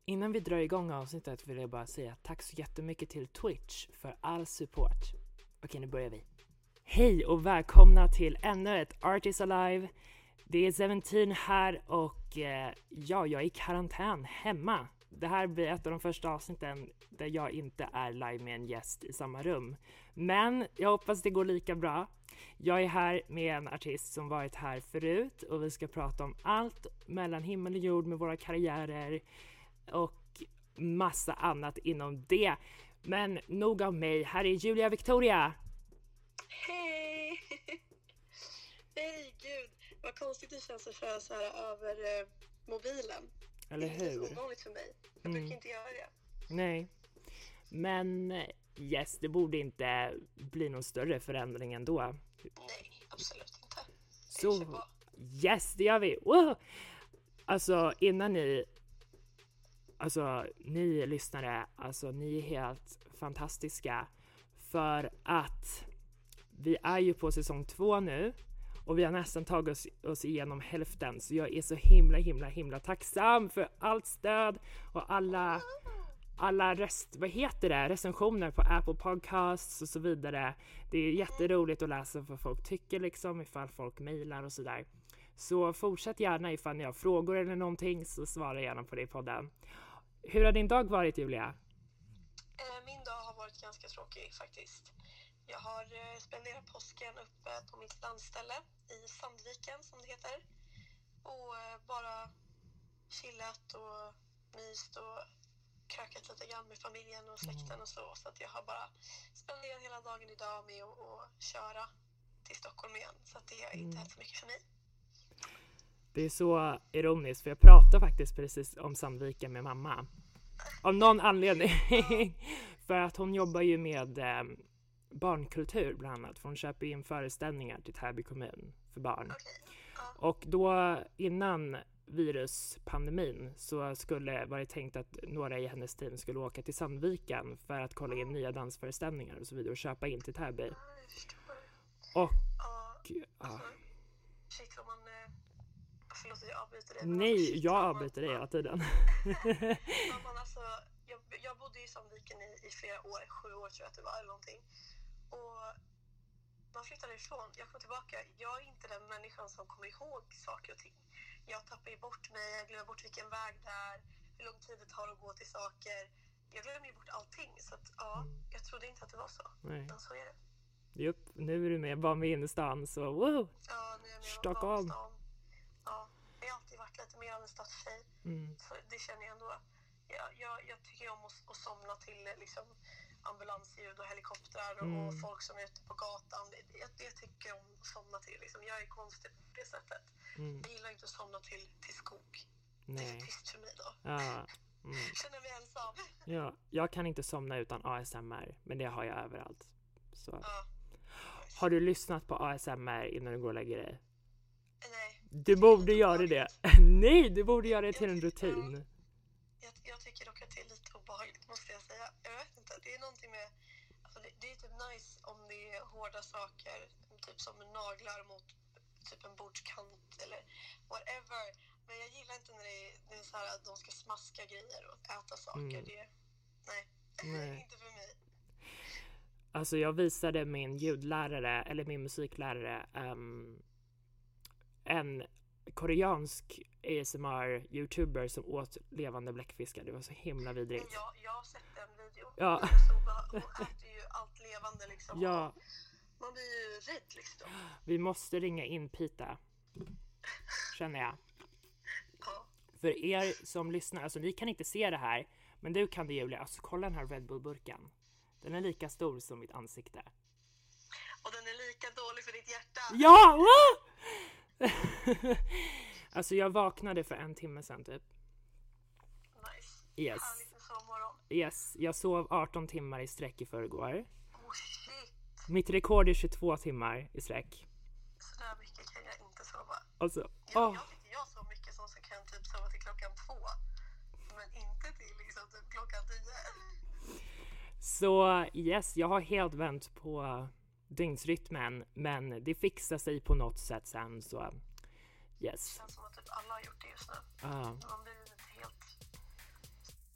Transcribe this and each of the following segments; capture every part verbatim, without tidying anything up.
Innan vi drar igång avsnittet vill jag bara säga tack så jättemycket till Twitch för all support. Okej, nu börjar vi. Hej och välkomna till ännu ett Artists Alive. Det är Seventeen här och eh, ja, jag är i karantän hemma. Det här blir ett av de första avsnitten där jag inte är live med en gäst i samma rum. Men jag hoppas det går lika bra. Jag är här med en artist som varit här förut och vi ska prata om allt mellan himmel och jord med våra karriärer och massa annat inom det. Men nog av mig, här är Julia Victoria. Hej! Hej, gud. Vad konstigt det känns att köra så här över eh, mobilen. Eller hur? Det är inte så ovanligt för mig. Jag Mm. brukar inte göra det. Nej. Men yes, det borde inte bli någon större förändring ändå. Nej, absolut inte. Så, kör på. yes, det gör vi. Wow! Alltså, innan ni, alltså, ni lyssnare, alltså, ni är helt fantastiska. För att vi är ju på säsong två nu. Och vi har nästan tagit oss, oss igenom hälften. Så jag är så himla, himla, himla tacksam för allt stöd och alla... alla rest, vad heter det, recensioner på Apple Podcasts och så vidare. Det är jätteroligt att läsa vad folk tycker liksom, ifall folk mejlar och sådär. Så fortsätt gärna ifall ni har frågor eller någonting, så svara gärna på det i podden. Hur har din dag varit, Julia? Min dag har varit ganska tråkig faktiskt. Jag har spenderat påsken uppe på mitt landställe i Sandviken som det heter. Och bara chillat och myst och krökat lite grann med familjen och släkten och så. Så att jag har bara spenderat hela dagen idag med att, att köra till Stockholm igen. Så att det är inte helt så mycket för mig. Det är så ironiskt, för jag pratade faktiskt precis om Sandviken med mamma. Av någon anledning. För att hon jobbar ju med eh, barnkultur bland annat. För hon köper in föreställningar till Täby kommun för barn. Okay. Ja. Och då innan viruspandemin så skulle var det tänkt att några i hennes team skulle åka till Sandviken för att kolla in nya dansföreställningar och så vidare och köpa in till Täby. Ja, jag förstår. Och Ja, ja. alltså, shit, om man... eh, Förlåt att jag avbryter dig. men Nej, alltså, shit, jag om man- avbryter dig hela tiden. Ja, men alltså, jag, jag bodde i Sandviken i, i flera år, sju år tror jag att det var eller någonting. Och man flyttade ifrån, jag kom tillbaka. Jag är inte den människan som kommer ihåg saker och ting. Jag tappar ju bort mig, jag glömmer bort vilken väg det är, hur lång tid det tar att gå till saker. Jag glömmer ju bort allting, så att ja, jag trodde inte att det var så. Nej. Men så är det. Jupp, nu är du med, bara med in i stan, så wow! Ja, nu är jag med Stockholm. stan. Ja, jag har alltid varit lite mer av en stadstjej. Mm. Så det känner jag ändå. Jag, jag, jag tycker om att, att somna till liksom, ambulansljud och helikoptrar och, Mm. och folk som är ute på gatan. Det, det, det tycker jag om att somna till. Liksom. Jag är konstig på det sättet. Mm. Jag gillar inte att somna till, till skog. Det är Nej. för tyst för mig då. Ja. Mm. Känner mig ensam. Ja, jag kan inte somna utan A S M R, men det har jag överallt. Så. Ja. Har du lyssnat på A S M R innan du går och lägger dig? Nej, Du borde göra det. Nej, du borde göra det till en rutin. jag, jag tycker dock att det är lite obehagligt, måste jag säga. Jag vet inte, det är någonting med... Alltså det, det är typ nice om det är hårda saker, typ som naglar mot typ en bordskant eller whatever. Men jag gillar inte när det är, det är så här att de ska smaska grejer och äta saker. Mm. Det, nej, Nej. inte för mig. Alltså jag visade min ljudlärare, eller min musiklärare, um, en koreansk A S M R-youtuber som åt levande bläckfiskar. Det var så himla vidrigt. Jag, jag har sett den videon. Ja. Den är så obeha- Hon äter ju allt levande liksom. Ja, Man blir ju rädd liksom. vi måste ringa in Pita, känner jag. Ja. För er som lyssnar, alltså ni kan inte se det här, men du kan det, Julia. Alltså kolla den här Red Bull-burken. Den är lika stor som mitt ansikte. Och den är lika dålig för ditt hjärta. Ja! Woo! Alltså jag vaknade för en timme sedan typ. Nice. Yes. Härligt med sovmorgon. Yes, jag sov arton timmar i sträck i förrgår. Oh shit. Mitt rekord är tjugotvå timmar i sträck. Så där mycket kan jag inte sova. Alltså, Jag, åh. jag tycker jag sov mycket som så kan typ sova till klockan två. Men inte till liksom typ klockan tio. Så yes, jag har helt vänt på dygnsrytmen, men det fixar sig på något sätt sen, så yes. Det känns som att typ alla har gjort det just nu. Ja. Man blir lite helt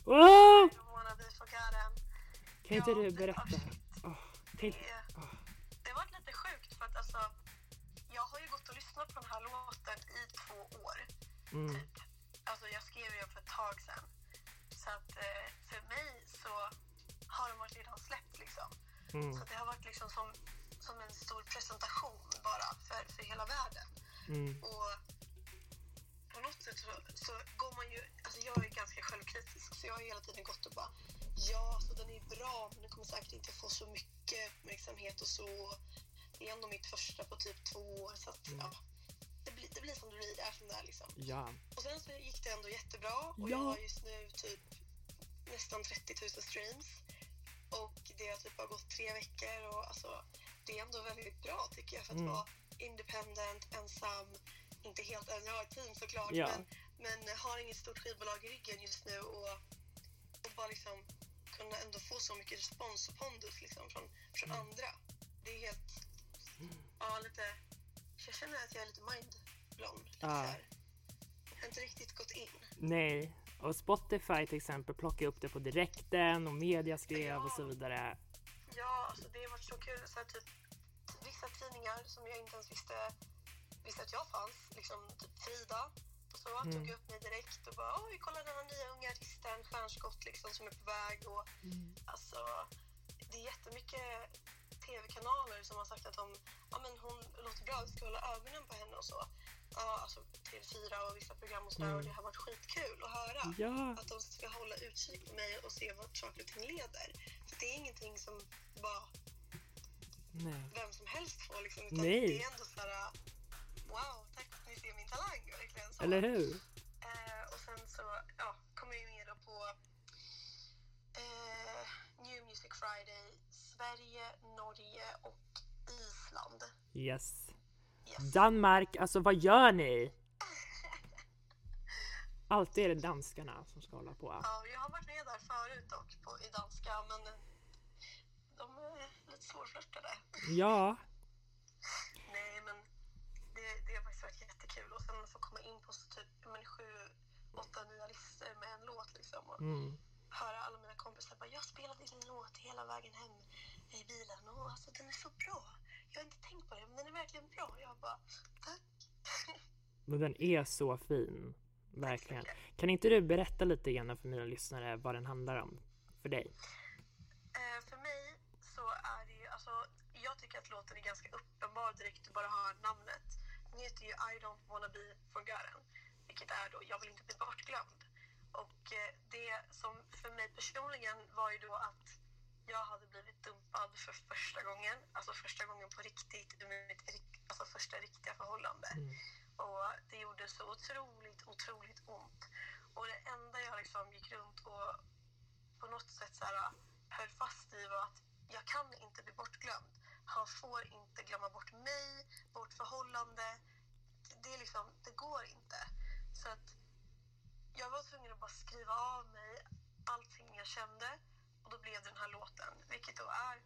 Oh! I don't wanna be forgotten. Kan inte Ja, du det- berätta? ah, shit. Oh, kan inte... Det, oh. det har varit lite sjukt för att alltså, jag har ju gått och lyssnat på den här låten i två år. Mm. Typ. Alltså jag skrev ju för ett tag sedan. Så att eh, för mig så har de varit redan släppt liksom. Mm. Så det har varit liksom som, som en stor presentation bara för, för hela världen. Mm. Och på något sätt så, så går man ju, alltså jag är ganska självkritisk så jag har hela tiden gått och bara ja, så den är bra men den kommer säkert inte få så mycket uppmärksamhet och så. Det är ändå mitt första på typ två år så att Mm. ja, det blir, det blir som det blir, det är som det är liksom. Ja. Och sen så gick det ändå jättebra och Ja. jag har just nu typ nästan trettio tusen streams och det har typ bara gått tre veckor och alltså det är ändå väldigt bra tycker jag för att Mm. vara independent, ensam, inte helt ensam, jag har ett team såklart Ja. men, men har inget stort skivbolag i ryggen just nu och, och bara liksom kunna ändå få så mycket respons och pondus liksom från, från Mm. andra. Det är helt, ja lite, jag känner att jag är lite mindblown. Lite Ja. så här. Jag har inte riktigt gått in. Nej. Och Spotify till exempel plockade upp det på direkten och media skrev och så vidare. Ja, alltså det har varit så kul. Så här, typ, vissa tidningar som jag inte ens visste, visste att jag fanns, liksom typ Frida och så, Mm. tog upp mig direkt och bara oj, kolla den här nya unga artisten, stjärnskott liksom som är på väg och Mm. alltså det är jättemycket tv-kanaler som har sagt att de, ja men hon låter bra, vi ska hålla ögonen på henne och så. Ja, alltså T V fyra och vissa program och sådär Mm. och det har varit skitkul att höra. Ja. Att de ska hålla utkik på mig och se vart saker och ting leder. För det är ingenting som bara Nej. vem som helst får liksom. Utan Nej. det är ändå såhär, wow, tack att ni ser min talang. Verkligen så. Eller hur? Eh, och sen så ja, kommer jag med då på eh, New Music Friday, Sverige, Norge och Island. Yes. Yes. Danmark, alltså vad gör ni? Alltid är det danskarna som ska hålla på. Ja, jag har varit med där förut dock på, i danska, men eh, de är lite svårflörtade. Ja. Nej, men det, det har faktiskt varit jättekul. Och sen få komma in på så typ men, sju, åtta nya listor med en låt liksom. Och Mm. höra alla mina kompisar bara, jag spelade din låt hela vägen hem i bilen. Och alltså den är så bra. Jag har inte tänkt på det, men den är verkligen bra. Jag bara, tack. Men den är så fin. Verkligen. Kan inte du berätta lite grann för mina lyssnare vad den handlar om för dig? Eh, för mig så är det ju, alltså, jag tycker att låten är ganska uppenbar direkt du bara hör namnet. Den heter ju I don't wanna be forgotten, vilket är då jag vill inte bli bortglömd. Och eh, det som för mig personligen var ju då att jag hade blivit dumpad för första gången, alltså första gången på riktigt, i mitt rik- alltså första riktiga förhållande. Mm. Och det gjorde så otroligt, otroligt ont. Och det enda jag liksom gick runt och på något sätt så här, höll fast i var att jag kan inte bli bortglömd. Han får inte glömma bort mig, vårt förhållande. Det, är liksom, det går inte. Så att jag var tvungen att bara skriva av mig allting jag kände. Och då blev det den här låten. Vilket då är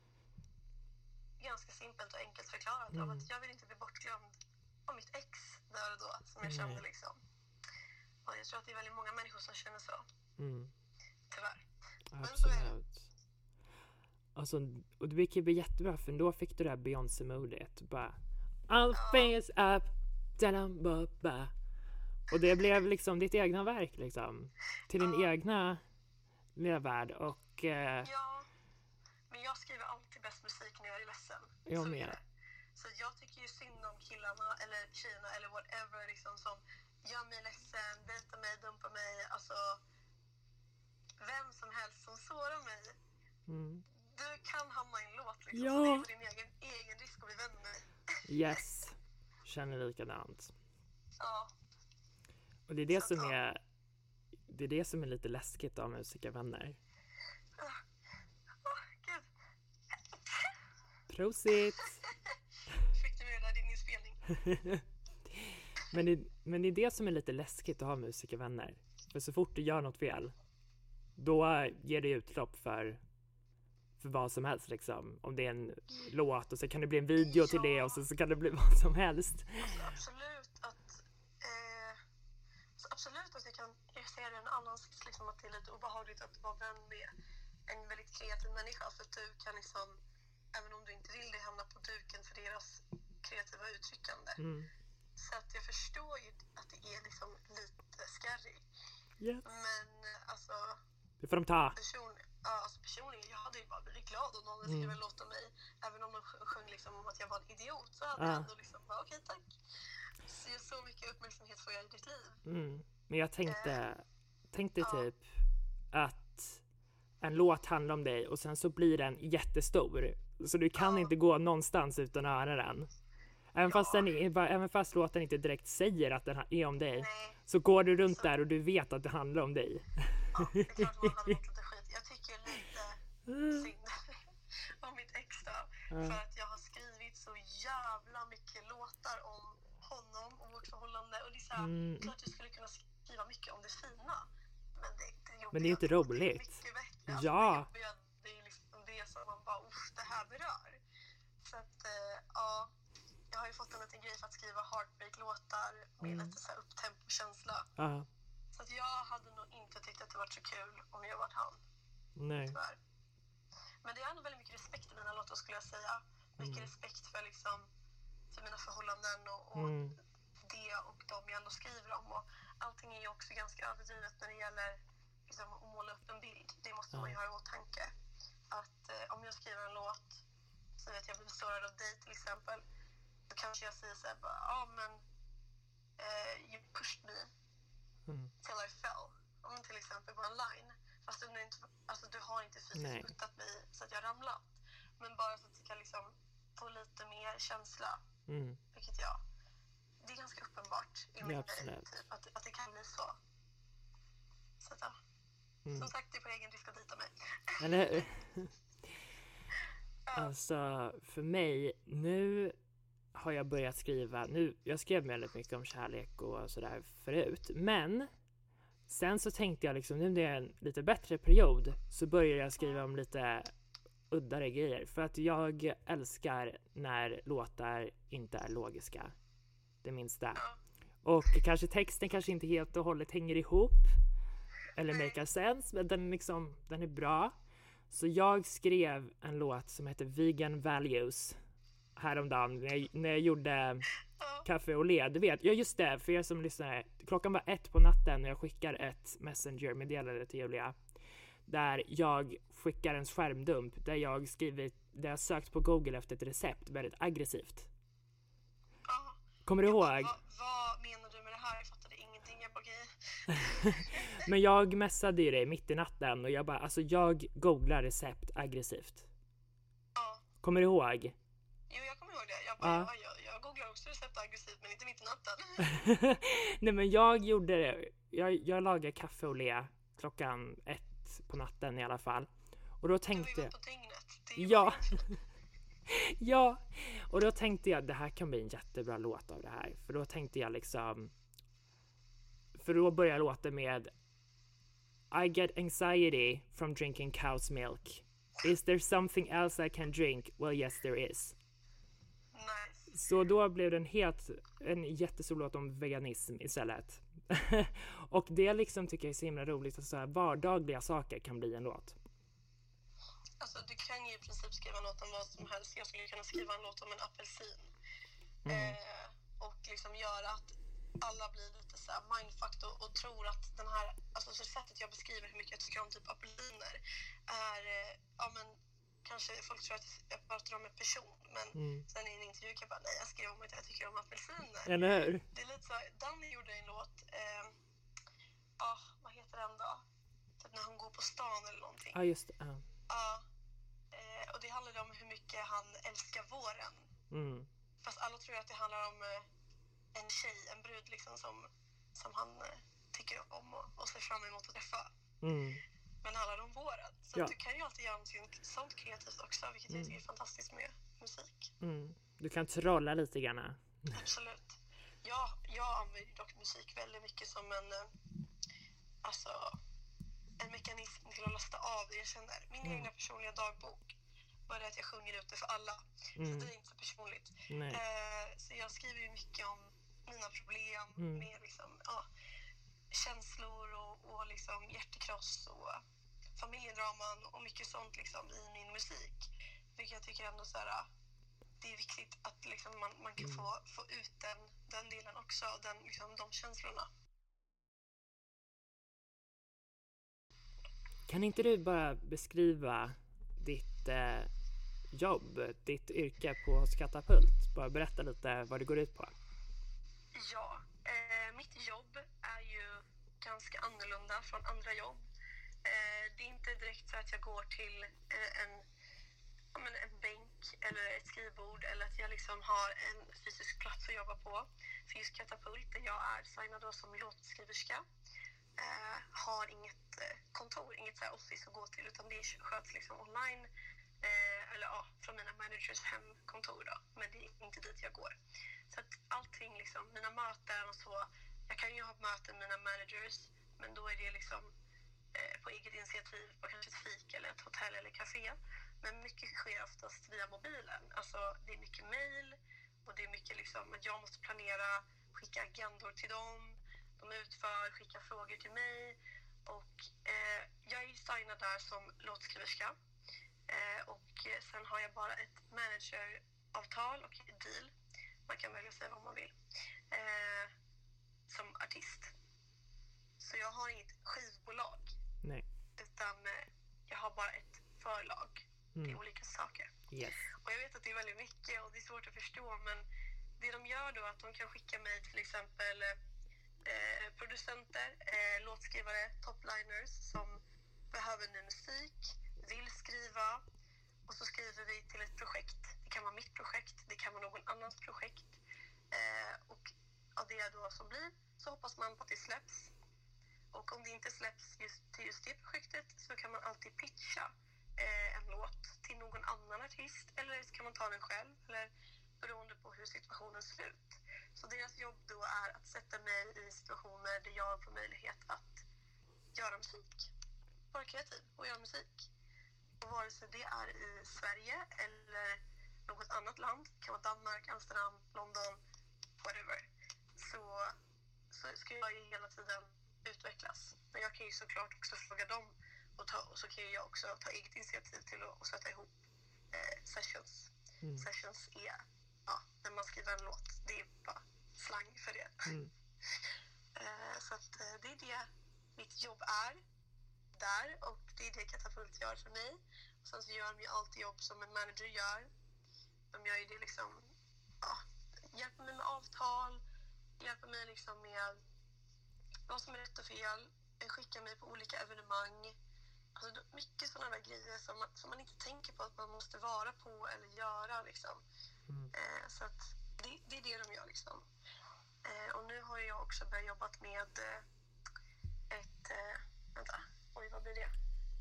ganska simpelt och enkelt förklarat. Mm. Av att jag vill inte bli bortglömd av mitt ex där och då. Som jag Nej. kände liksom. Och jag tror att det är väldigt många människor som känner så. Mm. Tyvärr. så är det. Absolut. Alltså, och det gick ju jättebra för då fick du det här Beyoncé-modet. Bara all things up, down, ba, ba. Och det blev liksom ditt egna verk liksom. Till din Ja. egna lilla värld. Och eh, Ja, men jag skriver alltid bäst musik när jag är ledsen. Jag Så med. är det. Så jag tycker ju synd om killarna eller tjejerna eller whatever liksom, som gör mig ledsen, dejtar mig, dumpar mig. Alltså, vem som helst som sårar mig. mm, Du kan hamna i en låt liksom. Ja. Så det är på din egen, egen risk att bli vän med mig. yes. Känner likadant. Ja, Och det är det Så som att, ja. är det är det som är lite läskigt av musikervänner. åh gud. Prosit! Fick du med där din inspelning? men, det, men det är det som är lite läskigt att ha musikervänner. För så fort du gör något fel, då ger det utlopp för, för vad som helst liksom. Om det är en låt och så kan det bli en video till det och så, så kan det bli vad som helst. Alltså, absolut att eh, så absolut att jag kan, jag jag säga det, en annan sits liksom att det är lite obehagligt att vara vän med en väldigt kreativ människa, för att du kan liksom, även om du inte vill det, hamna på duken för deras kreativa uttryckande. Mm. Så att jag förstår ju att det är liksom lite scary. Yes. Men alltså... Det får de ta. Person, ja, alltså personligen, jag hade ju bara blivit glad om någon skrev en låt om mig. Även om de sjöng liksom om att jag var en idiot, så hade Ah. jag ändå liksom bara okej, tack. Så, så mycket uppmärksamhet får jag i ditt liv. Mm. Men jag tänkte, Eh. tänkte Ja. typ att en låt handlar om dig och sen så blir den jättestor. Så du kan Ja. inte gå någonstans utan att höra den. Även, Ja. fast den är, bara- även fast låten inte direkt säger att den ha- är om dig. Nej, Så går du runt Så- där och du vet att det handlar om dig. ja, det är klart man hade mått lite skit. Jag tycker lite synd om mitt ex då. För att jag har skrivit så jävla mycket låtar om honom och vårt förhållande. Och det är så här, Mm. klart du skulle kunna skriva mycket om det fina. Men det, det jobbiga Men det är ju inte är roligt. mycket bättre. Alltså, Ja. Det, jobbiga, det är liksom det som man bara, usch, det här berör. Så att, eh, ja. Jag har ju fått en liten grej för att skriva heartbreak-låtar med Mm. lite så här upptempo-känsla. Ja, Så att jag hade nog inte tyckt att det var så kul om jag var han, nej. tyvärr. Men det är ändå väldigt mycket respekt i mina låtar, skulle jag säga. Mycket Mm. respekt för, liksom, för mina förhållanden och, och Mm. det och de jag ändå skriver om. Och allting är ju också ganska överdrivet när det gäller liksom, att måla upp en bild. Det måste man ju ha i åtanke. Att eh, om jag skriver en låt, så vet jag blir sårad av dig till exempel, då kanske jag säger såhär, ja ah, men eh, you pushed me Mm. till I fell. Om till exempel på en line. Fast du, inte, alltså, du har inte fysiskt Nej. puttat mig så att jag ramlat. Men bara så att det kan liksom få lite mer känsla. Mm. Vilket jag, det är ganska uppenbart i min Ja, grej, absolut. typ, att, att det kan bli så. Så att, ja. Mm. Som sagt, det är på egen risk att dejta mig. Eller Ja. alltså för mig, nu har jag börjat skriva, nu, jag skrev väldigt mycket om kärlek och sådär förut, men sen så tänkte jag liksom, nu när det är en lite bättre period så börjar jag skriva om lite uddare grejer, för att jag älskar när låtar inte är logiska, det minsta. Ja. Och kanske texten kanske inte helt och hållet hänger ihop eller Nej. make sense, men den, liksom, den är bra. Så jag skrev en låt som heter Vegan Values häromdagen när jag, när jag gjorde Ja. kaffe och le. Du vet, ja just det, för er som lyssnar, klockan var ett på natten när jag skickar ett messenger-meddelande till Julia där jag skickar en skärmdump där jag skrivit, där jag sökt på Google efter ett recept väldigt aggressivt. Ja. Kommer du Jag bara, ihåg? Vad, vad menar du med det här? Jag fattade ingenting. Jag bara, okej. Men jag messade ju dig mitt i natten och jag bara, alltså jag googlar recept aggressivt. Ja. Kommer du ihåg? Jo, jag kommer ihåg det. Jag, bara, Ja. ja. jag, jag googlar också recept aggressivt, men inte mitt i natten. Nej men jag gjorde det. Jag, jag lagade kaffe och le klockan ett på natten i alla fall. Och då Du tänkte var ju jag, på dygnet. Det är ju ja, bara- ja, och då tänkte jag det här kan bli en jättebra låt av det här. För då tänkte jag liksom, för då börjar låten med I get anxiety from drinking cow's milk. Is there something else I can drink? Well yes there is. Nice. Så då blev det en helt, en jättestor låt om veganism istället. Och det liksom tycker jag är så himla roligt att så här vardagliga saker kan bli en låt. Alltså, du kan ju i princip skriva en låt om vad som helst. Jag skulle kunna skriva en låt om en apelsin. Mm. Eh, och liksom göra att alla blir lite så här mindfucked och, och tror att den här, alltså så sättet jag beskriver hur mycket jag tycker om typ apelsiner är, eh, ja men kanske folk tror att jag pratar om en person, men Mm. sen i en intervju kan jag bara, nej jag skrev om att jag tycker om apelsiner. Eller hur? Det är lite så, Danny gjorde en låt, eh, ah, vad heter den då? Typ när hon går på stan eller någonting. Ja just det. Ja. Ja, eh, och det handlar om hur mycket han älskar våren. Mm. Fast alla tror ju att det handlar om eh, en tjej, en brud liksom som, som han eh, tycker om och, och ser fram emot att träffa. Mm. Men det handlar om våren. Så Ja. att du kan ju alltid göra något sånt kreativt också, vilket jag tycker är fantastiskt med musik. Mm. Du kan trolla lite grann. Absolut. Ja, jag använder dock musik väldigt mycket som en, eh, alltså, en mekanism till att lasta av det jag känner. Min Mm. egna personliga dagbok, bara det att jag sjunger ut det för alla. Så Mm. det är inte så personligt. Nej. Eh, så jag skriver ju mycket om mina problem Mm. med liksom, ja, känslor och, och liksom hjärtekross och familjedraman och mycket sånt liksom i min musik. Vilket jag tycker ändå så här, det är viktigt att liksom man, man kan Mm. få, få ut den, den delen också, den, liksom, de känslorna. Kan inte du bara beskriva ditt eh, jobb, ditt yrke på Katapult? Bara berätta lite vad det går ut på. Ja, eh, mitt jobb är ju ganska annorlunda från andra jobb. Eh, det är inte direkt så att jag går till eh, en, ja, men en bänk eller ett skrivbord eller att jag liksom har en fysisk plats att jobba på. För just Katapult, där jag är signad då som låtskriverska, eh, har inget eh, kontor, inget så här office att gå till, utan det sköts liksom online. Eh, eller ja, från mina managers hemkontor då, men det är inte dit jag går. Så att allting liksom, mina möten och så, jag kan ju ha möten med mina managers, men då är det liksom eh, på eget initiativ på kanske ett fik eller ett hotell eller café. Men mycket sker oftast via mobilen, alltså det är mycket mail och det är mycket liksom att jag måste planera, skicka agendor till dem, de utför, skicka frågor till mig och eh, jag är ju signad där som låtskriverska. Eh, och sen har jag bara ett manageravtal och ett deal. Man kan välja säga vad man vill. Eh, som artist. Så jag har inget skivbolag. Nej. Utan eh, jag har bara ett förlag. Mm. Det är olika saker. Yes. Och jag vet att det är väldigt mycket och det är svårt att förstå. Men det de gör då är att de kan skicka mig till exempel eh, producenter, eh, låtskrivare, topliners som behöver ny musik, vill skriva, och så skriver vi till ett projekt. Det kan vara mitt projekt, det kan vara någon annans projekt. Eh, och av det då som blir så hoppas man på att det släpps. Och om det inte släpps just till just det projektet så kan man alltid pitcha eh, en låt till någon annan artist. Eller så kan man ta den själv, eller beroende på hur situationen ser ut. Så deras jobb då är att sätta mig i situationer där jag får möjlighet att göra musik. Vara kreativ och göra musik. Och vare sig det är i Sverige eller något annat land, det kan vara Danmark, Amsterdam, London, whatever, så, så ska jag ju hela tiden utvecklas. Men jag kan ju såklart också fråga dem och, ta, och så kan jag också ta eget initiativ till att sätta ihop eh, sessions. Mm. Sessions är, ja, när man skriver en låt, det är bara slang för det. Mm. eh, så att eh, det är det mitt jobb är där, och det är det Katapult gör för mig. Och sen så gör de ju allt jobb som en manager gör. De gör ju det liksom, ja, hjälper mig med avtal, hjälper mig liksom med vad som är rätt och fel, skickar mig på olika evenemang. Alltså mycket sådana där grejer som man, som man inte tänker på att man måste vara på eller göra liksom. Mm. Eh, så att det, det är det de gör liksom. Eh, och nu har jag också börjat jobba med eh, ett, eh, vänta, oj vad blir det?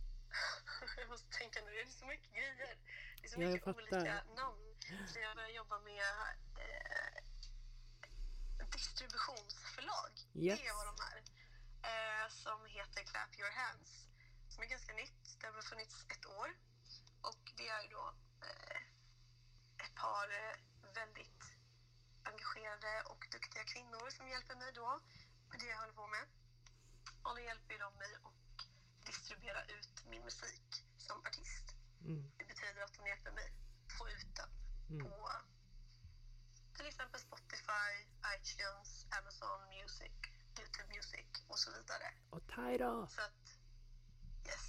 Jag måste tänka nu, det är så mycket grejer. Det är så Ja, mycket olika namn. Så jag börjar jobba med eh, distributionsförlag. Yes. Det är vad de är. Eh, som heter Clap Your Hands. Som är ganska nytt. Det har funnits ett år. Och det är då eh, ett par eh, väldigt engagerade och duktiga kvinnor som hjälper mig då med det jag håller på med. Och då hjälper de mig att distribuera ut min musik som artist. Mm. Det betyder att de hjälper mig få ut den Mm. på till exempel Spotify, iTunes, Amazon Music, YouTube Music och så vidare. Och Tidal! Så att, yes.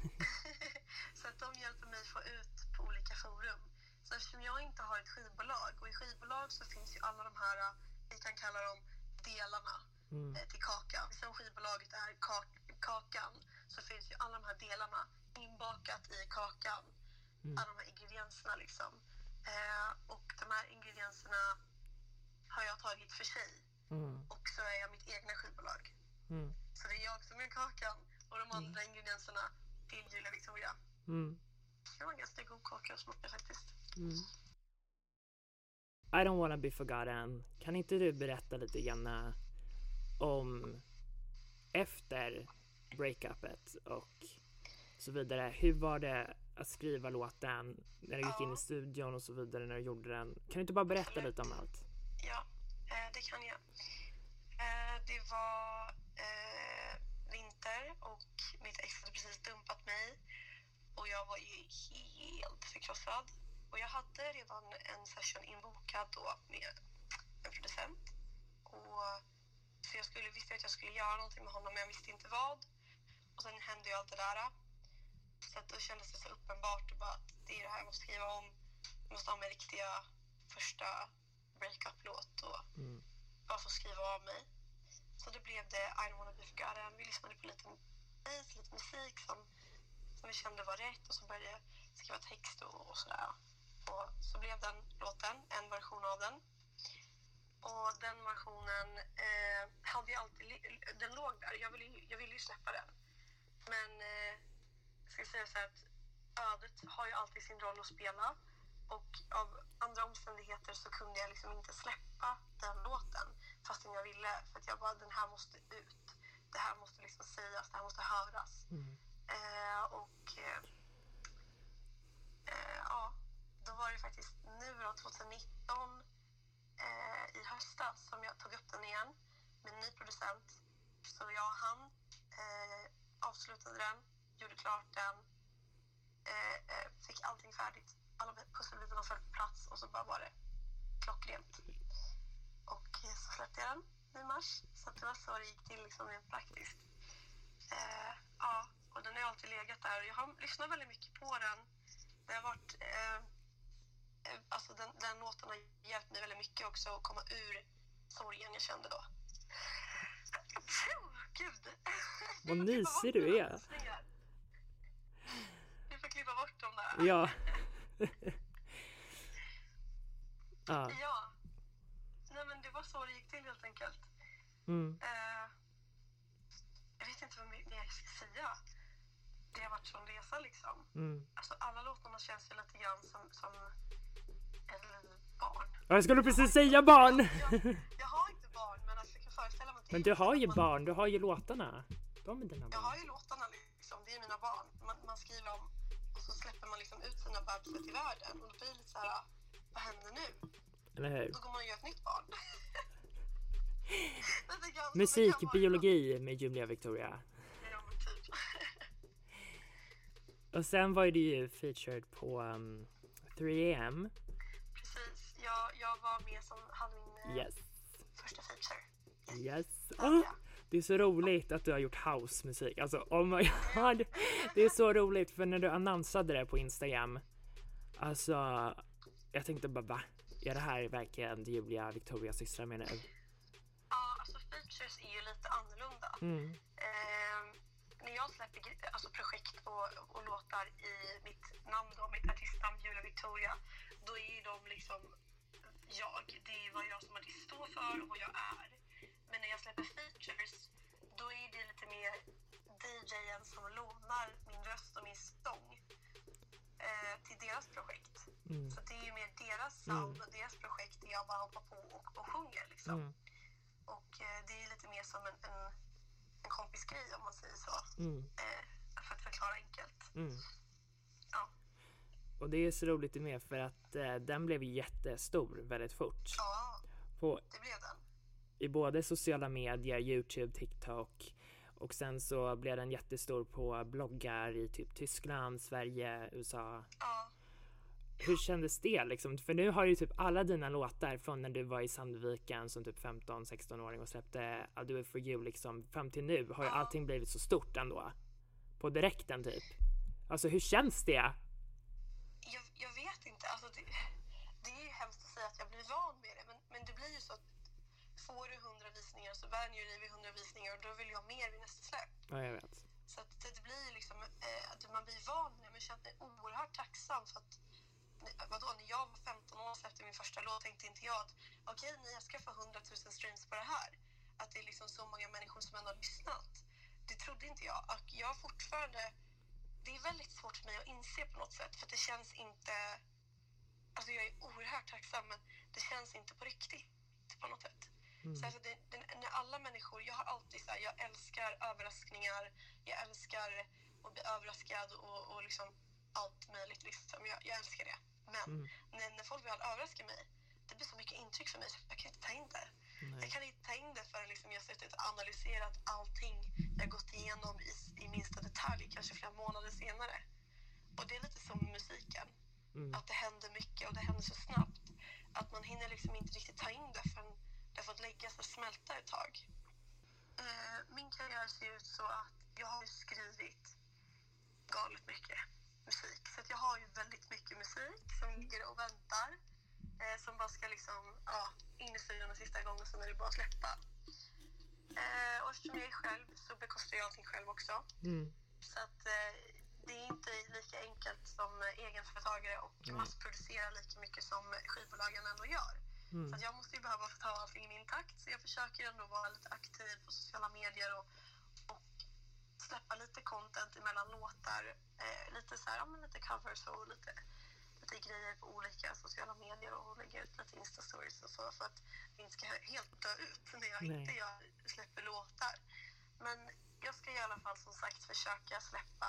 Så att de hjälper mig få ut på olika forum. Så eftersom jag inte har ett skivbolag, och i skivbolag så finns ju alla de här, vi kan kalla dem delarna Mm. eh, till kakan. Som skivbolaget är kak- kakan, så finns ju alla de här delarna inbakat i kakan. Mm. Alla de här ingredienserna liksom. Eh, och de här ingredienserna har jag tagit för sig. Mm. Och så är jag mitt egna skivbolag. Mm. Så det är jag som är kakan och de andra ingredienserna till Julia Victoria. Mm. Det var en ganska god kaka att smaka faktiskt. Mm. I don't wanna be forgotten. Kan inte du berätta lite grann om efter breakupet och så vidare. Hur var det att skriva låten när du gick Ja. in i studion och så vidare när du gjorde den? Kan du inte bara berätta Absolut. lite om allt? Ja, eh, det kan jag. Eh, det var eh, vinter och mitt ex hade precis dumpat mig. Och jag var ju helt förkrossad. Och jag hade redan en session inbokad då med en producent. Och så jag skulle, visste att jag skulle göra någonting med honom, men jag visste inte vad. Och sen hände ju allt det där. Så att då kändes det så uppenbart och bara att det är det här jag måste skriva om. Jag måste ha min riktiga första breakup-låt och mm. bara få skriva av mig. Så då blev det I don't wanna be forgotten. Vi lyssnade på lite bass, lite musik som, som vi kände var rätt. Och så började jag skriva text och, och sådär. Och så blev den låten, en version av den. Och den versionen eh, hade jag alltid, den låg där. Jag ville, jag ville ju släppa den. Men eh, jag ska säga så här att ödet har ju alltid sin roll att spela. Och av andra omständigheter så kunde jag liksom inte släppa den låten fastän jag ville. För att jag bara, den här måste ut. Det här måste liksom sägas, det här måste höras. Mm. Eh, och eh, eh, ja, då var det faktiskt nu då, tjugonitton eh, i höstas som jag tog upp den igen med en ny producent. Så jag och han eh, avslutade den, gjorde klart den, eh, eh, fick allting färdigt. Alla pusselbitarna föll på plats och så bara var det klockrent. Och så släppte jag den i mars. Så det var så det gick till liksom rent praktiskt. Eh, ja, och den har alltid legat där. Jag har lyssnat väldigt mycket på den. Det har varit... Eh, alltså den, den låten har hjälpt mig väldigt mycket också att komma ur sorgen jag kände då. Oh, gud! Vad mysig du är. Du får klippa bort dem där. Ja. ah. Ja. Nej, men det var så det gick till helt enkelt. Mm. Uh, jag vet inte vad mer jag ska säga. Det har varit som resa liksom. Mm. Alltså alla låtarna känns ju lite grann som, som ett barn. Jag skulle precis säga barn. jag, jag har inte barn, men alltså, jag kan föreställa mig. Men du har ju man, barn, du har ju låtarna. De är dina barn. Jag har ju låtarna liksom, det är mina barn. Man, man skriver om och så släpper man liksom ut sina bebisar till världen. Och då blir det lite så här, vad händer nu? Eller hur? Då går man och gör ett nytt barn. Musik, biologi med Julia Victoria. Ja, men typ. Och sen var det ju featured på um, tre A M. Precis, jag, jag var med som hade min yes. första feature. Yes. Oh, det är så roligt att du har gjort housemusik. Alltså, oh my god. Det är så roligt, för när du annonsade det på Instagram. Alltså, jag tänkte bara, va? Är det här verkligen Julia Victoria sysslar med nu? Ja, alltså features är ju lite annorlunda. Mm. Eh, när jag släpper alltså projekt och, och låtar i mitt namn då, mitt artistnamn Julia Victoria, då är ju de liksom jag. Det är vad jag som artist står för och vad jag är. Men när jag släpper features, då är det lite mer D J:en som lånar min röst och min sång eh, till deras projekt. Mm. Så det är ju mer deras sound mm. och deras projekt där jag bara hoppar på och, och sjunger liksom. Mm. Och eh, det är lite mer som en, en, en kompisgrej om man säger så. Mm. Eh, för att förklara enkelt. Mm. Ja. Och det är så roligt med för att eh, den blev jättestor väldigt fort. Ja, på, det blev den. I både sociala medier, YouTube, TikTok. Och sen så blev den jättestor på bloggar i typ Tyskland, Sverige, U S A. Ja. Hur kändes det liksom? För nu har ju typ alla dina låtar från när du var i Sandviken som typ femton-sexton-åring och släppte A Do It For You liksom fram till nu har ju ja. allting blivit så stort ändå. På direkten typ. Alltså hur känns det? Jag, jag vet inte. Alltså det, det är ju hemskt att säga att jag blir van med det. Men, men det blir ju så att får du hundra visningar så vänjer du dig vid hundra visningar och då vill jag ha mer vid nästa släpp. Ja, jag vet. Så att det, det blir liksom eh, att man blir van med det. Men jag känner mig oerhört tacksam för att vadå, när jag var femton år efter min första låt tänkte inte jag att okej, okay, jag ska få hundratusen streams på det här. Att det är liksom så många människor som ändå har lyssnat. Det trodde inte jag. Och jag fortfarande, det är väldigt svårt för mig att inse på något sätt. För att det känns inte, alltså jag är oerhört tacksam men det känns inte på riktigt på något sätt. Mm. Så alltså det, det, när alla människor, jag har alltid så här, jag älskar överraskningar. Jag älskar att bli överraskad och, och liksom allt möjligt liksom. Jag, jag älskar det. Men mm. när, när folk vill överraska mig, det blir så mycket intryck för mig så jag kan inte ta in det. Nej. Jag kan inte ta in det förrän liksom jag realiserat allting jag gått igenom i, i minsta detalj, kanske flera månader senare. Och det är lite som musiken. Mm. Att det händer mycket och det händer så snabbt. Att man hinner liksom inte riktigt ta in det förrän det har fått läggas och smälta ett tag. Eh, min karriär ser ut så att jag har skrivit galet mycket musik. Så att jag har ju väldigt mycket musik som ligger och väntar. Eh, som bara ska liksom, ja, in i studion den sista gången, så är det bara att släppa. Eh, och eftersom jag är själv så bekostar jag allting själv också. Mm. Så att eh, det är inte lika enkelt som egenföretagare och mm. massproducera lika mycket som skivbolagen ändå gör. Mm. Så att jag måste ju behöva ta allting i min takt. Så jag försöker ändå vara lite aktiv på sociala medier och, och släppa lite content emellan låtar. Eh, lite så här, ja, men lite covers och lite, lite grejer på olika sociala medier och lägga ut lite Insta-stories och så, för att det inte ska helt dö ut när jag Nej. inte gör, släpper låtar. Men jag ska i alla fall som sagt försöka släppa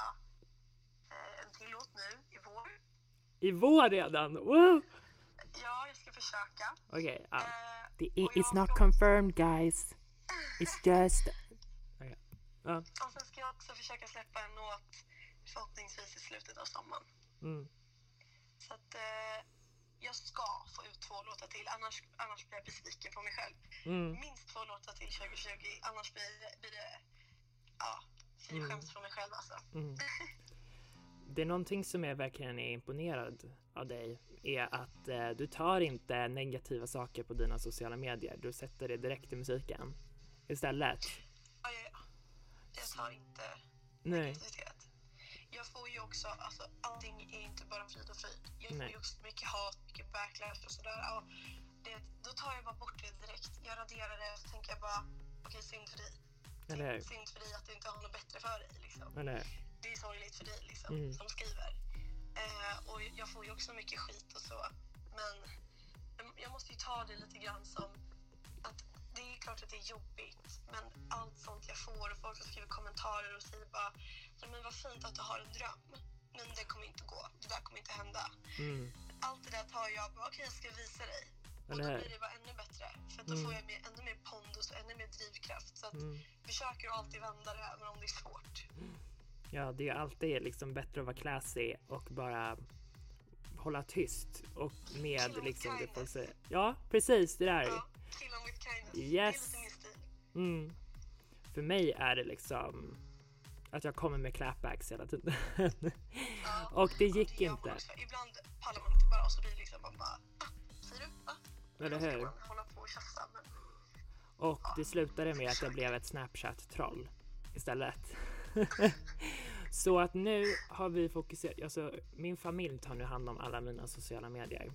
eh, en till låt nu i vår. I vår redan? Wow! Ja, jag ska försöka. Okej, okay, uh, eh, the, it's not confirmed, guys. It's just... Okay. Uh. Och sen ska jag också försöka släppa en låt förhoppningsvis i slutet av sommaren. Mm. Så att eh, jag ska få ut två låtar till, annars, annars blir jag besviken på mig själv. Mm. Minst två låtar till tjugo tjugo, annars blir det, blir det ja, fy mm. skäms för mig själv alltså. Mm. Det är någonting som jag verkligen är imponerad av dig, är att eh, du tar inte negativa saker på dina sociala medier. Du sätter det direkt i musiken istället. Ja, ja, ja. Jag tar inte Nej. negativitet. Jag får ju också, alltså allting är inte bara frid och fröjd. Jag får Nej. ju också mycket hat, mycket backlash och sådär. Och det, då tar jag bara bort det direkt. Jag raderar det och så tänker jag bara, okej, okay, synd för dig. Eller? Synd för dig att du inte har något bättre för dig liksom. Eller? Det är sorgligt för dig liksom, mm. som skriver. Eh, och jag får ju också mycket skit och så. Men jag måste ju ta det lite grann som att det är klart att det är jobbigt. Men allt sånt jag får och folk som skriver kommentarer och säger bara, men vad fint att du har en dröm. Men det kommer inte gå. Det där kommer inte hända. Mm. Allt det där tar jag bara, okej, okay, jag ska visa dig. Och då blir det bara ännu bättre. För att då mm. får jag med, ännu mer pondus och ännu mer drivkraft. Så att mm. försöker alltid vända det även om det är svårt. Ja, det är alltid liksom bättre att vara classy och bara hålla tyst och med liksom det folk säger. Ja, precis, det där. Ja, kill them with kindness. Yes. Det är lite min stil. Mm. För mig är det liksom att jag kommer med clapbacks hela tiden. Ja, och det gick det inte. Också. Ibland pallar man inte bara och så blir det liksom man bara, ah, säger du? Va? Eller hur? Hålla på och tjafsa, men... Och ja, det slutade med att jag blev ett Snapchat-troll istället. Så att nu har vi fokuserat, alltså min familj tar nu hand om alla mina sociala medier.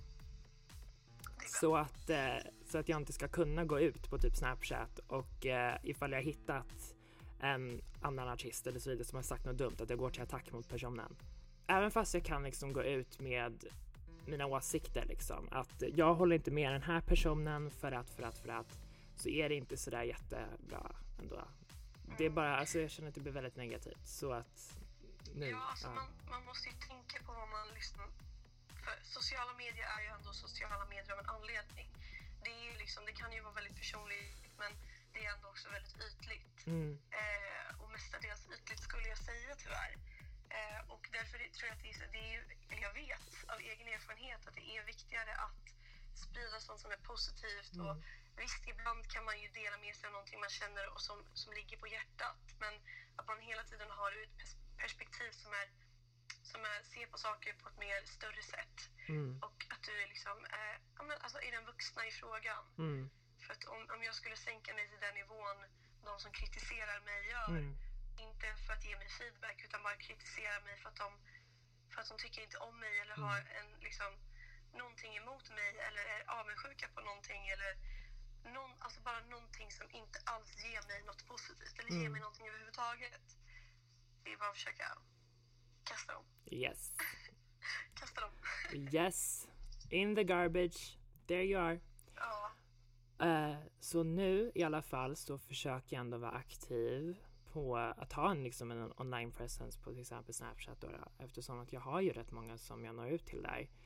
Så att, eh, så att jag inte ska kunna gå ut på typ Snapchat och eh, ifall jag hittat en annan artist eller så vidare som har sagt något dumt, att jag går till attack mot personen. Även fast jag kan liksom gå ut med mina åsikter liksom, att jag håller inte med den här personen för att, för att, för att, så är det inte sådär jättebra ändå. Det är bara, alltså jag känner att det blir väldigt negativt, så att nu, ja, alltså ja. Man, man måste ju tänka på vad man lyssnar. För sociala medier är ju ändå sociala medier av en anledning. Det är ju liksom, det kan ju vara väldigt personligt, men det är ändå också väldigt ytligt. Mm. Eh, och mestadels ytligt skulle jag säga tyvärr. Eh, och därför tror jag att det är, det är ju, eller jag vet av egen erfarenhet att det är viktigare att sprida sånt som är positivt. Mm. Och visst, ibland kan man ju dela med sig av någonting man känner och som, som ligger på hjärtat. Men att man hela tiden har ett perspektiv som är, som är ser på saker på ett mer större sätt. Mm. Och att du är liksom, eh, ja, men, alltså, är den vuxna i frågan. Mm. För att om, om jag skulle sänka mig till den nivån de som kritiserar mig gör, mm. inte för att ge mig feedback utan bara kritisera mig för att de, för att de tycker inte om mig eller mm. har en, liksom, någonting emot mig eller är avundsjuka på någonting eller någon, alltså bara någonting som inte alls ger mig något positivt eller mm. ger mig någonting överhuvudtaget. Det är bara att försöka kasta dem. Yes. Kasta dem. Yes. In the garbage. There you are. Ja. Uh, så nu i alla fall så försöker jag ändå vara aktiv på att ha en, liksom en online presence på till exempel Snapchat då, då, eftersom att jag har ju rätt många som jag når ut till där.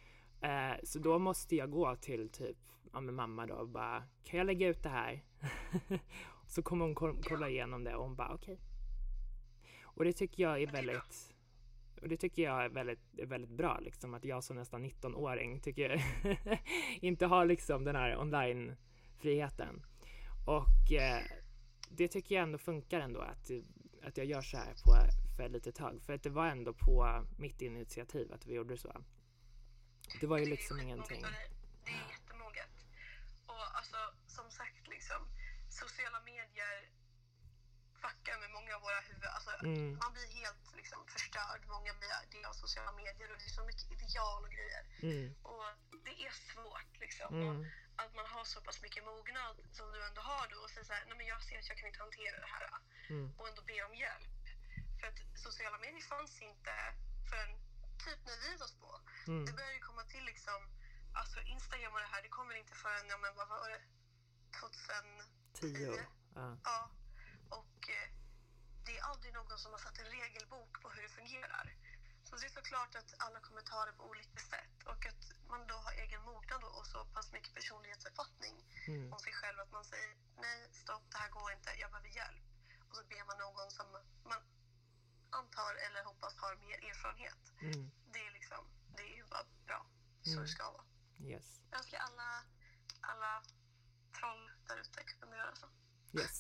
Eh, så då måste jag gå till typ ja, med mamma då och bara, kan jag lägga ut det här? Så kommer hon ko- kolla igenom det och hon bara, okej. Okay. Och det tycker jag är väldigt, och det tycker jag är väldigt, är väldigt bra liksom, att jag som nästan nitton-åring tycker inte har liksom den här online-friheten. Och eh, det tycker jag ändå funkar ändå att, att jag gör så här på för lite tag. För att det var ändå på mitt initiativ att vi gjorde så. Det var ju liksom det ingenting. Det är jättemoget. Och alltså, som sagt, liksom, sociala medier fuckar med många av våra huvud. Alltså, mm. man blir helt liksom, förstörd. Många blir del av sociala medier och det är så mycket ideal och grejer. Mm. Och det är svårt liksom. Mm. Och att man har så pass mycket mognad som du ändå har då och säger så här, nej men jag ser att jag kan inte hantera det här. Mm. Och ändå be om hjälp. För att sociala medier fanns inte förrän typ när vi var små. Mm. Det började komma till liksom, alltså Instagram och det här, det kommer inte förrän, ja men vad var det? tjugohundratio? Ja. Ja. Och eh, det är aldrig någon som har satt en regelbok på hur det fungerar. Så det är såklart att alla kommer ta det på olika sätt. Och att man då har egen mognad och så pass mycket personlighetsuppfattning mm. om sig själv att man säger, nej stopp, det här går inte, jag behöver hjälp. Och så ber man någon som man antar eller hoppas har mer erfarenhet. Mm. Det är liksom, det är ju bara bra. Så mm. det ska vara. Yes. Jag önskar alla, alla troll där ute kunde göra så. Yes.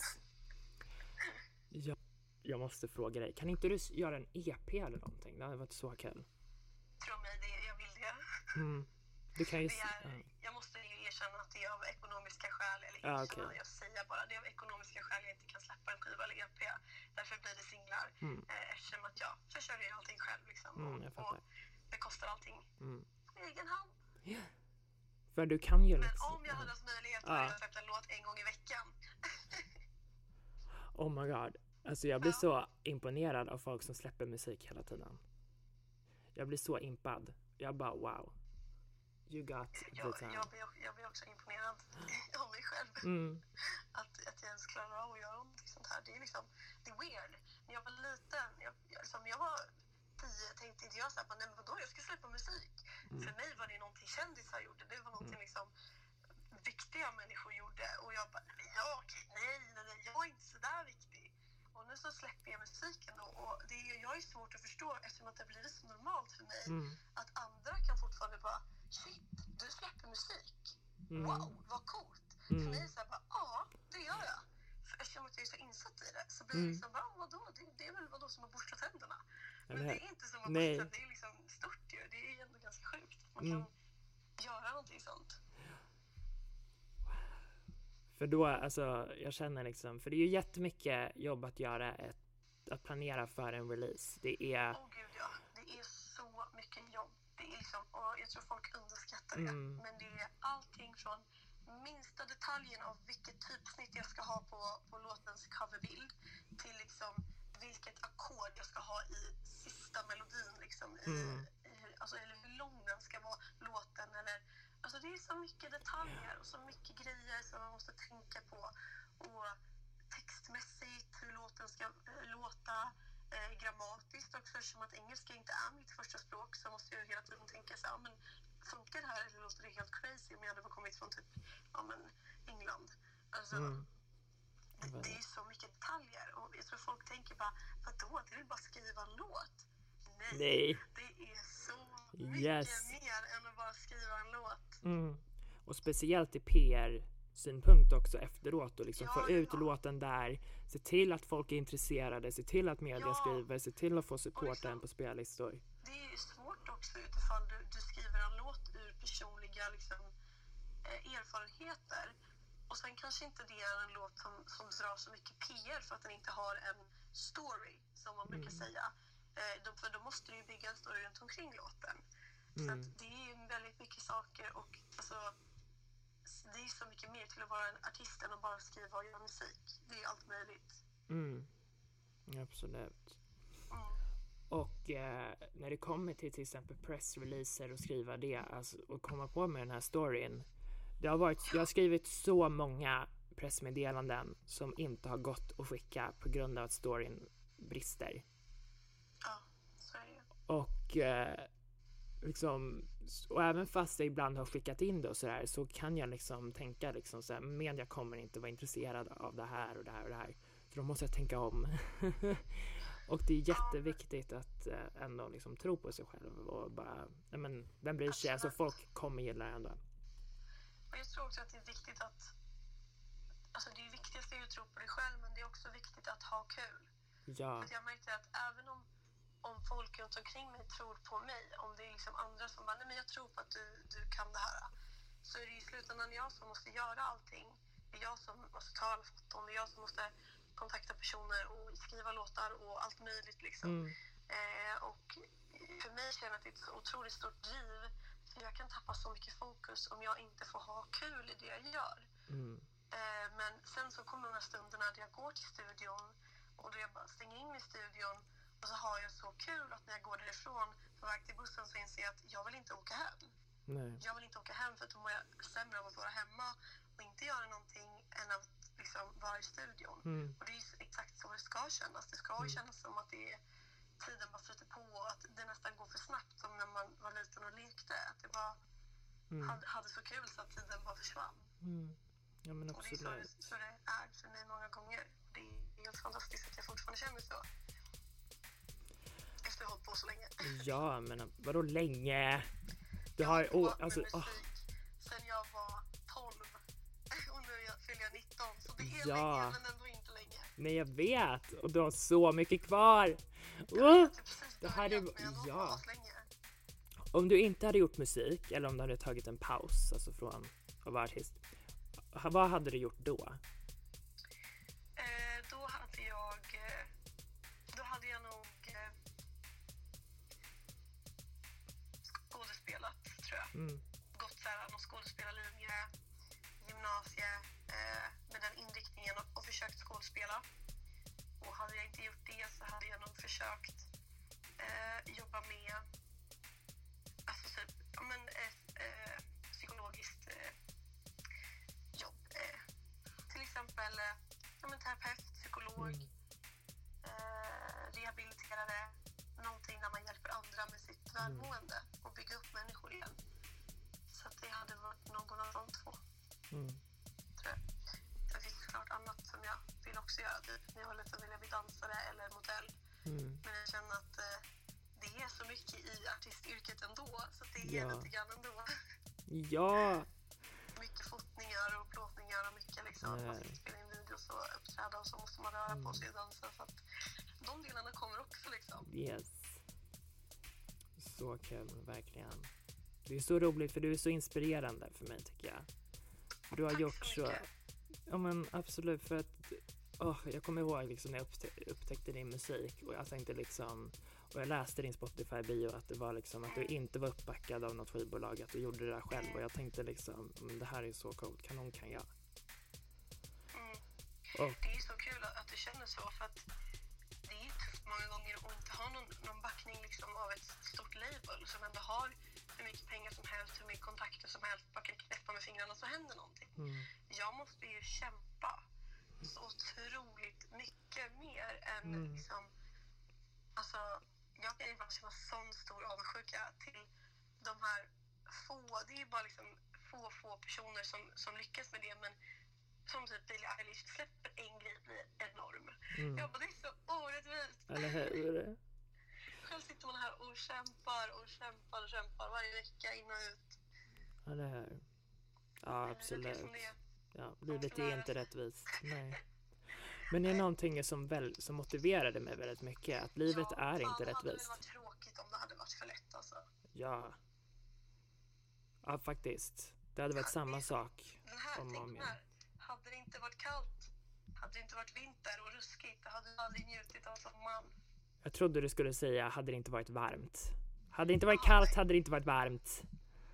jag, jag måste fråga dig, kan inte du göra en E P eller någonting? Det hade varit så kul. Tro mig, det, jag vill det. Mm. Du kan ju det är, uh. Jag måste ju erkänna att det är av ekonomiska skäl, eller ah, erkänna, okay. jag säger bara, det är av ekonomiska skäl jag inte kan släppa en skiva eller E P. Därför blir det singlar. Mm. Eh, eftersom att jag försörjer allting själv liksom. Mm, och, jag och det kostar allting mm. på egen hand. Yeah. För du kan ju Men liksom, om jag hade haft möjlighet hade jag släppt en låt en gång i veckan. Oh my god. Alltså jag blir ja. så imponerad av folk som släpper musik hela tiden. Jag blir så impad. Jag bara wow. You got jag, the time. Jag blir, jag blir också imponerad av mig själv. Mm. Att, att jag ens klarar av att göra någonting sånt här. Det är liksom, det är weird. När jag var liten, jag, jag, liksom, jag var tio, tänkte inte jag så här, nej men vadå, jag ska släppa musik. Mm. För mig var det någonting kändisar gjorde. Det var någonting mm. liksom viktiga människor gjorde. Och jag bara, ja okej, nej, nej, nej, jag är inte så där viktig. Och nu så släpper jag musiken då. Och det är, jag är svårt att förstå eftersom att det har blivit så normalt för mig. Mm. Att andra kan fortfarande bara, shit, du släpper musik. Mm. Wow, vad coolt. Mm. För mig är det så här bara, ja, det gör jag. För eftersom att jag är så insatt i det så blir det mm. liksom, bara, vadå? Det, det är väl vadå som att borsta tänderna. Men det är inte som att borsta tänderna, det är liksom stort ju. Det är ändå ganska sjukt. Man kan mm. göra någonting sånt. För då, alltså, jag känner liksom, för det är ju jättemycket jobb att göra ett, att planera för en release. Det är... Åh oh, gud ja, det är så mycket jobb. Det är liksom, och jag tror folk underskattar det. Mm. Men det är allting från minsta detaljen av vilket typsnitt jag ska ha på, på låtens coverbild till liksom vilket ackord jag ska ha i sista melodin liksom, i, mm. i, alltså, eller hur lång den ska vara, låten eller, alltså det är så mycket detaljer och så mycket grejer som man måste tänka på och textmässigt hur låten ska äh, låta eh, grammatiskt också, eftersom att engelska inte är mitt första språk så måste jag hela tiden tänka så här, men funkar det här eller låter det helt crazy om jag hade kommit från typ, ja men England, alltså mm. det, det är så mycket detaljer och jag tror folk tänker bara, vadå, det är väl bara skriva en låt? Nej, Nej. det är så mycket yes. mer än att bara skriva en låt. Mm. Och speciellt i P R-synpunkt också efteråt och liksom ja, få ut ja. låten där, se till att folk är intresserade, se till att media ja. skriver, se till att få supporten liksom, på spellistor. Det är ju svårt också utifall du, du skriver en låt ur personliga liksom, eh, erfarenheter och sen kanske inte det är en låt som, som drar så mycket P R för att den inte har en story som man brukar mm. säga. Eh, för då måste du ju bygga en story runt omkring låten. Mm. Så att det är ju väldigt mycket saker och alltså, det är så mycket mer till att vara en artist än att bara skriva och göra musik. Det är allt möjligt. Mm. Absolut. Mm. Och eh, när det kommer till till exempel pressreleaser och skriva det alltså, och komma på med den här storyn. Det har varit, jag har skrivit så många pressmeddelanden som inte har gått att skicka på grund av att storyn brister. Ja, så är det. Och eh, liksom, och även fast jag ibland har skickat in det och sådär, så kan jag liksom tänka liksom så här, media kommer inte vara intresserad av det här och det här och det här. Så då måste jag tänka om. Och det är jätteviktigt att eh, ändå liksom tro på sig själv och bara, ja men, vem bryr sig? Alltså folk kommer gilla det ändå. Och jag tror också att det är viktigt att, alltså det är viktigast är att tro på dig själv, men det är också viktigt att ha kul. Ja. För jag märkte att även om, om folk runt omkring mig tror på mig, om det är liksom andra som bara, nej men jag tror på att du, du kan det här, så är det i slutändan jag som måste göra allting. Det är jag som måste ta alla foton, det är jag som måste kontakta personer och skriva låtar och allt möjligt liksom. Mm. Eh, och för mig känns det ett så otroligt stort driv, för jag kan tappa så mycket fokus om jag inte får ha kul i det jag gör. Mm. Eh, men sen så kommer de här stunderna där jag går till studion och då jag bara stänger in mig i studion och så har jag så kul att när jag går därifrån på väg till bussen så inser jag att jag vill inte åka hem. Nej. Jag vill inte åka hem för att då mår jag sämre av att vara hemma och inte göra någonting än att liksom vara i studion. Mm. Och det är ju exakt så det ska kännas. Det ska ju Mm. kännas som att det är, tiden bara flyter på och att det nästan går för snabbt som när man var liten och lekte. Att det bara Mm. hade, hade så kul så att tiden bara försvann. Mm. Ja men Och det är så, absolut. det- så det är för mig många gånger. Det är helt fantastiskt att jag fortfarande känner så. Efter att jag har hållit på så länge. Ja men vadå länge? Du Jag har har ju, hållit oh, på alltså, med oh, musik sen jag var tolv. Och nu jag- fyller jag nitton. Så det är Ja. länge men ändå inte länge. nej jag vet. Och du har så mycket kvar. Oh, Jag har precis det här är, börjat, men jag har ja. hållit på aslänge. Om du inte hade gjort musik eller om du hade tagit en paus, alltså från att vara artist, ha- vad hade du gjort då? Eh, då hade jag eh, då hade jag nog eh, skådespelat, tror jag. Mm. Gått så här någon skådespelarlinje, gymnasie eh, med den inriktningen och, och försökt skådespela. Och hade jag inte gjort det så hade jag nog försökt eh, jobba med alltså typ, ja men ett eh, psykologiskt eh, jobb. Eh, till exempel eh, ja men terapeut, psykolog, Mm. eh, rehabiliterare, någonting där man hjälper andra med sitt välmående och bygga upp människor igen. Så att det hade varit någon av de två, Mm. tror jag. Det finns såklart annat som jag vill också göra. Typ när jag var liten ville jag bli dansare eller modell. Mm. Men jag känner att eh, det är så mycket i artistyrket ändå. Så att det är Ja. lite grann ändå. Ja. Mycket fotningar och plåtningar och mycket liksom. Nej. Man ska spela in videos och uppträda och så måste man röra på sig och dansa. Så att de delarna kommer också liksom. Yes. Så kul, verkligen. Det är så roligt för du är så inspirerande för mig tycker jag. Du har Tack gjort så så. mycket. Ja men absolut för att åh, jag kommer ihåg liksom när jag upptä- upptäckte din musik och jag tänkte liksom och jag läste din Spotify-bio att det var liksom att du inte var uppbackad av något skivbolag, att du gjorde det där själv och jag tänkte liksom men det här är så coolt, kanon kan jag. Mm. Och Det är så kul att, att du känner så för att det är tufft många gånger att inte ha någon, någon backning liksom av ett stort label som ändå har hur mycket pengar som helst, hur mycket kontakter som helst, bara kan knäppa med fingrarna så händer någonting. mm, Jag måste ju kämpa så otroligt mycket mer än Mm. liksom, alltså jag kan ju bara känna sån stor avundsjuka till de här få, det är ju bara liksom få, få personer som, som lyckas med det, men som typ Billie Eilish släpper en grej blir enorm. mm. Jag bara, det är så orättvist. Eller hur? Själv sitter man här och kämpar och kämpar och kämpar varje vecka in och ut. Eller hur? Ja absolut. Det är som det är. Ja, livet är inte rättvist. Nej. Men det är någonting som, väl, som motiverade mig väldigt mycket. Att livet Ja, är fan, inte det hade väl rättvist. varit tråkigt om det hade varit för lätt alltså. Ja. Ja, faktiskt. Det hade varit samma sak. Den här, Om och tänk om den igen. här. Hade det inte varit kallt, hade det inte varit vinter och ruskigt, då hade du aldrig njutit av sommaren. Jag trodde du skulle säga, hade det inte varit varmt. Hade det inte varit kallt, hade det inte varit varmt.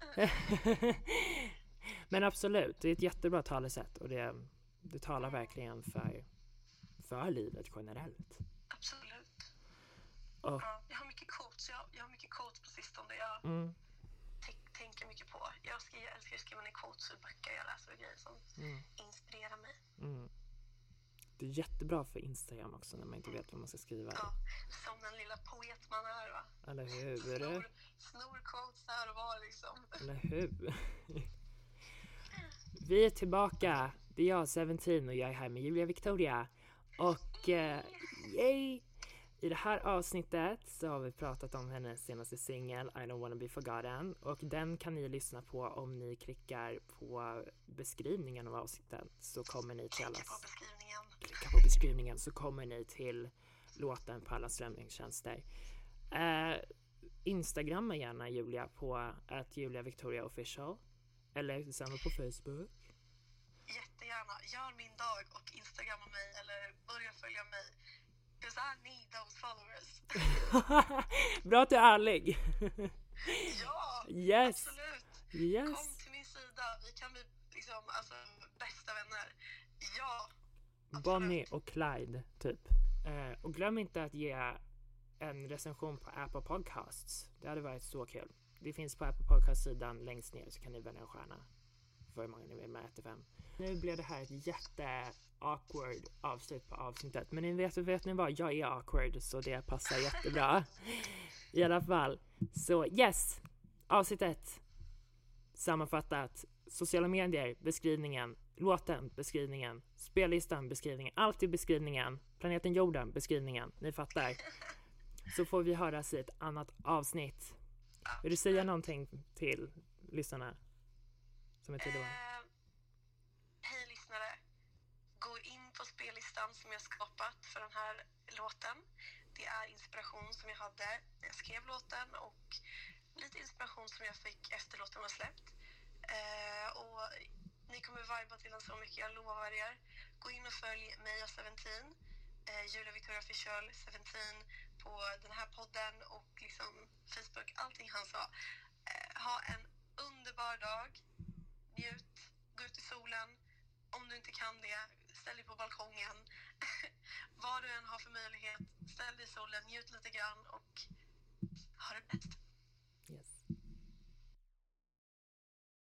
Men absolut, det är ett jättebra talesätt. Och det, det talar verkligen för, för livet generellt. Absolut. Och, Ja, jag har mycket quotes. Jag, jag har mycket quotes på sistone. Jag mm, t- tänker mycket på. Jag, skriver, jag älskar att skriva ner quotes och böcker jag läser och grejer som mm, inspirerar mig. mm. Det är jättebra för Instagram också när man inte vet vad man ska skriva. Ja, som den lilla poet man är, va? Eller hur? Snor, snor quotes här och var liksom. Eller hur? Vi är tillbaka. Det är jag, sjutton, och jag är här med Julia Victoria. Och eh, yay! I det här avsnittet så har vi pratat om hennes senaste singel I don't wanna be forgotten, och den kan ni lyssna på om ni klickar på beskrivningen av avsnittet, så kommer ni till alla... Klicka på beskrivningen. Klicka på beskrivningen så kommer ni till låten på alla strömningstjänster. Eh, Instagramma gärna Julia på att Julia Victoria official, eller samma på Facebook. Jättegärna. Gör min dag och Instagramma mig eller börja följa mig. Because I need those followers. Bra att du är ärlig. Ja, yes. absolut. Yes. Kom till min sida. Vi kan bli liksom, alltså, bästa vänner. Ja, absolut. Bonnie och Clyde, typ. Eh, och glöm inte att ge en recension på Apple Podcasts. Det hade varit så kul. Det finns på Apple Podcast-sidan längst ner, så kan ni välja en stjärna för hur många ni vill med ett till fem. Nu blev det här ett jätte awkward avslut på avsnittet. Men ni vet, vet ni vad? Jag är awkward, så det passar jättebra. I alla fall. Så yes! Avsnittet sammanfattat. Sociala medier, beskrivningen. Låten, beskrivningen. Spellistan, beskrivningen. Allt i beskrivningen. Planeten jorden, beskrivningen. Ni fattar. Så får vi höras i ett annat avsnitt. Vill du säga någonting till lyssnarna? Som är till då? Eh, hej lyssnare. Gå in på spellistan som jag skapat för den här låten. Det är inspiration som jag hade när jag skrev låten och lite inspiration som jag fick efter låten var släppt. Eh, och ni kommer viba till den så mycket, jag lovar er. Gå in och följ mig och sjutton, eh, Julia Victoria Official sjutton på den här podden och liksom Facebook, allting han sa. Eh, ha en underbar dag. Njut, gå ut i solen. Om du inte kan det, ställ dig på balkongen. Vad du än har för möjlighet, ställ dig i solen, njut lite grann och